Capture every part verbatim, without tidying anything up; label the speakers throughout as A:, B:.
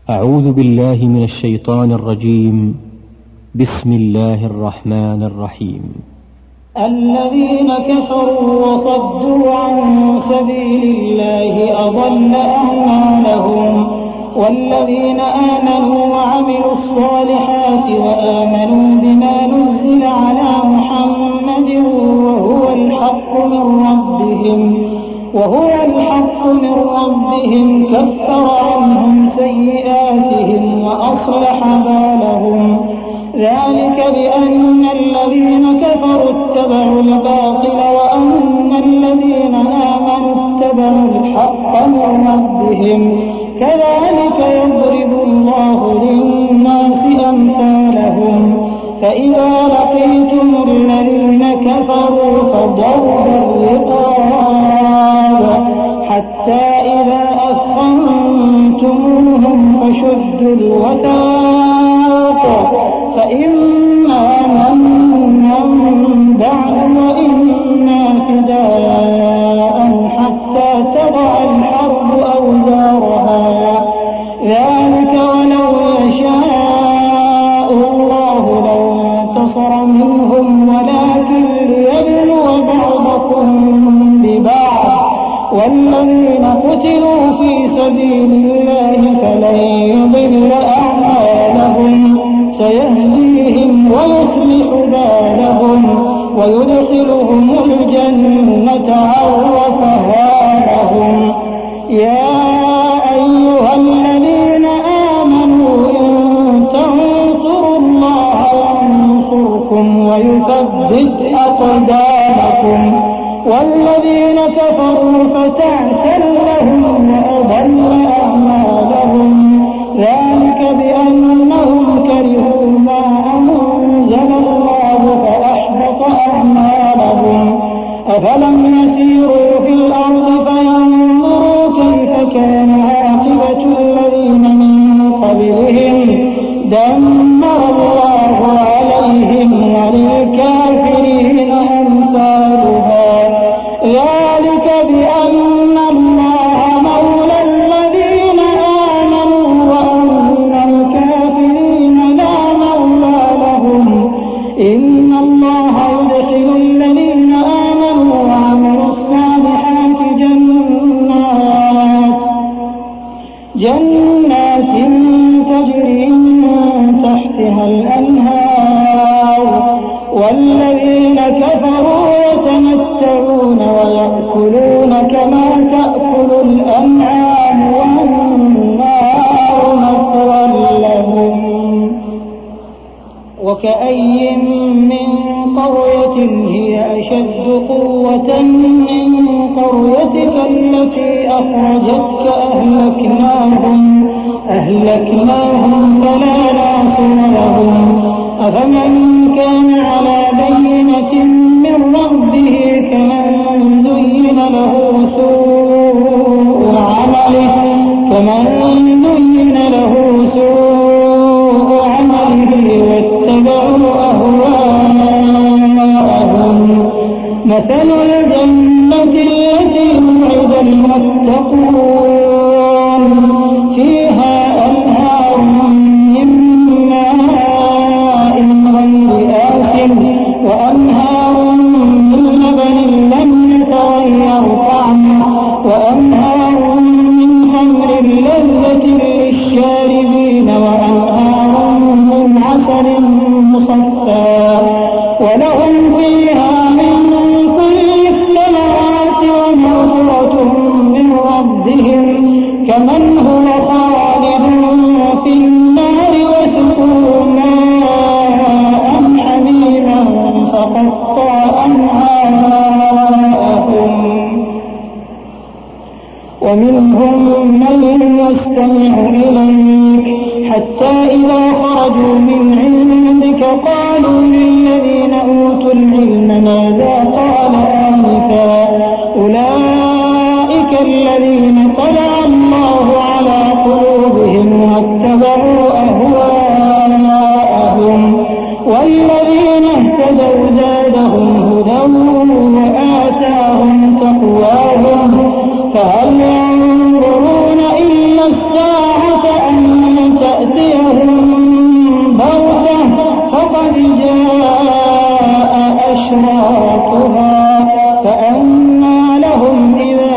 A: أعوذ بالله من الشيطان الرجيم. بسم الله الرحمن الرحيم.
B: الذين كفروا وصدوا عن سبيل الله أضل أعمالهم، والذين آمنوا وعملوا الصالحات وآمنوا بما نزل على محمد وهو الحق من ربهم وهو الحق من ربهم كفر عنهم سيئاتهم وأصلح بالهم، ذلك بأن الذين كفروا اتبعوا الباطل وأن الذين آمنوا اتبعوا الحق من ربهم، كذلك يضرب الله للناس أمثالهم. فإذا لقيتم الذين كفروا فضرب الرقاب حتى إذا أثخنتموهم فشدوا الوثاق، فإما منا بعد وإما فداء حتى تضع الحرب أوزارها، ذلك ولو يشاء الله لانتصر منهم ولكن ليبلو بعضكم ببعض، والذين قتلوا في سبيل الله فلن يضل أعمالهم، سيهديهم ويصلح بالهم ويدخلهم الجنة عرفها لهم. يا أيها الذين آمنوا إن تنصروا الله ينصركم ويثبت أقدامكم، والذين كفروا فتعسا لهم وأضل أعمالهم، ذلك بأنهم كرهوا ما أنزل الله فأحبط أعمالهم. أفلم يسيروا في الأرض فينظروا كيف كان عاقبة الذين من قبلهم، دمر الله عليهم وللكافرين أمثالها، ذلك بأن الله مولى الذين آمنوا وأن الكافرين لا مولى لهم. إن الله يدخل الذين آمنوا وعملوا الصالحات جنات جنات تجري من تحتها الأنهار، والذين كفروا يتمتعون ويأكلون كما تأكل الأنعام والنار مثوى لهم. وكأي من قرية هي أشد قوة من قريتك التي أخرجتك أهلكناهم أهلكناهم فلا ناصر لهم. أفمن كان على بينة من ربه كمن زين له سوء عمله كمن زين له سوء عمله واتبعوا أهواءهم. مثل الجنة التي وعد المتقون فيها أنهار من ماء غير آسن وأنهار من لبن لم يتغير طعمه وأنهار من خمر لذة للشاربين وأنهار من عسل مصفى ولهم فيها من كل الثمرات ومغفرة من ربهم كمن هو خالد في النار وسقوا ماء حميما فقطع أمعاءهم. ومنهم من يستمع إليك حتى إذا خرجوا من عندك قالوا للذين أوتوا العلم ماذا قال آنفا أولئك الذين طبع الله على قلوبهم واتبعوا أهواءهم، والذين اهتدوا زادهم هدى وآتاهم تقواهم، فهل ينظرون إلا الساعة أن توراتها فأنى لهم إذا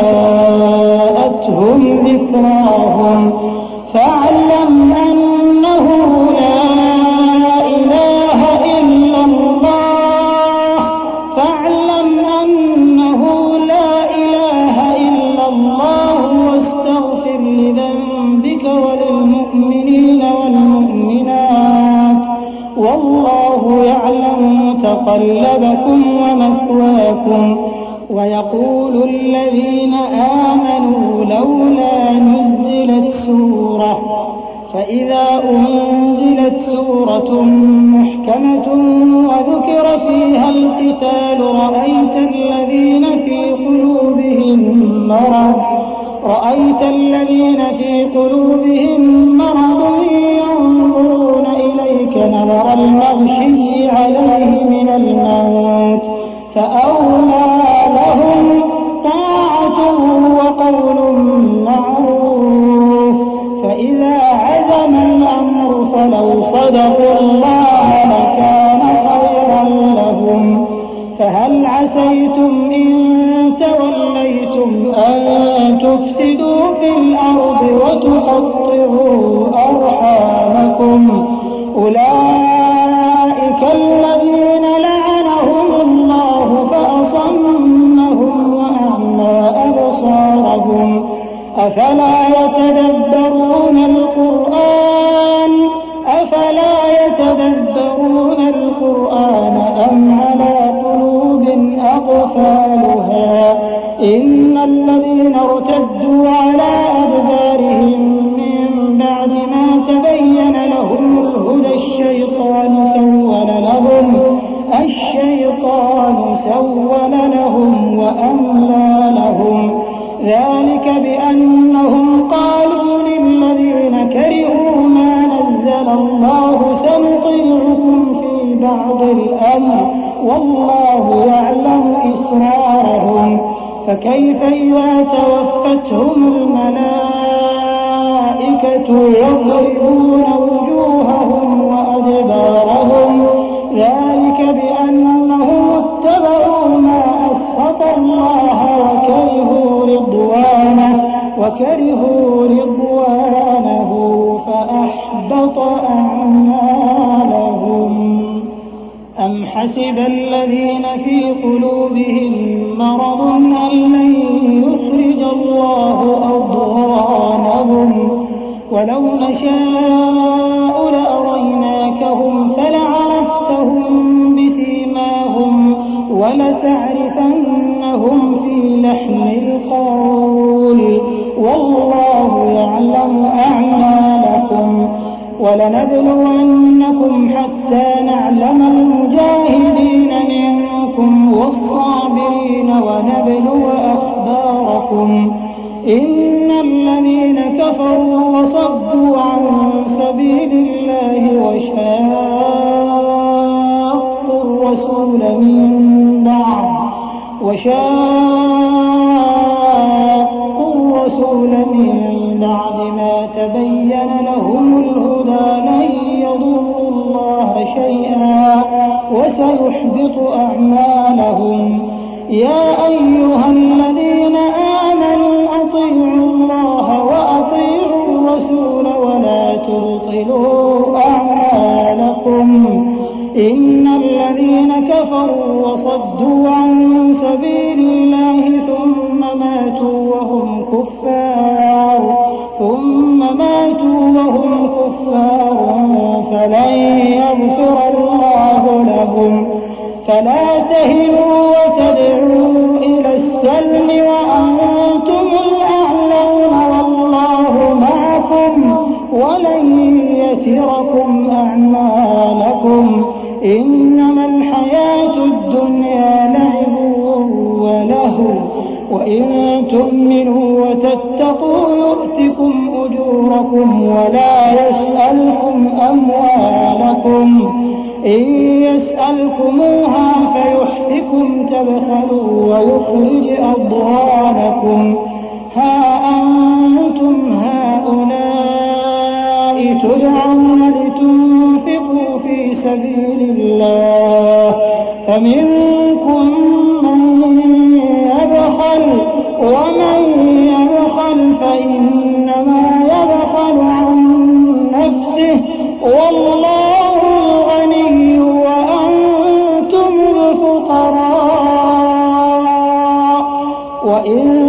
B: جاءتهم ذكراهم فاعلم أنه لا إله إلا الله فاعلم أنه لا إله إلا الله واستغفر لذنبك وللمؤمنين والمؤمنات والله يعلم متقلبكم ومثواكم. ويقول الذين آمنوا لولا نزلت سورة فإذا أنزلت سورة محكمة وذكر فيها القتال رأيت الذين في قلوبهم مرض رأيت الذين في قلوبهم مرض ينظرون إليك نظر المغشي عليه من الموت فأولى لهم طاعة وقول معروف فإذا عزم الأمر فلو صدقوا الله لكان خيرا لهم. فهل عسيتم إن توليتم أن تفسدوا في الأرض وتقطعوا أرحامكم أولئك الذين لعنهم الله فأصمهم وأعمى أبصارهم أفلا يتدبرون القرآن أفلا يتدبرون القرآن أم على قلوب أقفالها إن الذين ارتدوا على أدبارهم من بعد ما تبين لهم الهدى الشيطان سول لهم الشيطان سول لهم وأملى لهم ذلك بأنهم قالوا للذين كرهوا ما نزل الله سنطيعكم في بعض الأمر والله يعلم إسرارهم فكيف إذا توفتهم الملائكة يضربون وجوههم وأدبارهم ذلك بأنهم اتبعوا ما أسخط الله وكرهوا رضوانه وكرهوا رضوانه فأحبط أعمالهم. أم حسب الذين في قلوبهم مرض أن لن يخرج الله أضغانهم ولو نشاء لأريناكهم فلعرفتهم بسيماهم ولتعرفنهم في لحن القول والله يعلم أعمالكم. ولنبلونكم حتى نعلم المجاهدين منكم والصابرين ونبلو أخباركم إن الذين كفروا وصدوا عن سبيل الله وشاقوا الرسول من بعد وشاقوا الرسول من بعد ما تبين لهم الهدى لن يضروا الله شيئا وسيحبط أعمالهم. يا أيها الذين آمنوا أطيعوا الله وأطيعوا الرسول ولا تبطلوا أعمالكم إن الذين كفروا وصدوا عن سبيل الله ثم ماتوا وهم كفار ثم ماتوا وهم كفار فلن يغفر الله لهم. فلا تهنوا وتدعوا إلى السلم وأنتم الأعلون والله معكم ولن يتركم أعمالكم إنما الحياة الدنيا لعب ولهو وإن تؤمنوا وتتقوا يؤتكم أجوركم ولا يسألكم أموالكم إن يسألكموها فيحفكم تبخلوا ويخرج أضغانكم. ها أنتم هؤلاء تدعون لتنفقوا في سبيل الله فمنكم من يبخل ومن يبخل فإنما يبخل عن نفسه والله الغني وأنتم الفقراء وإن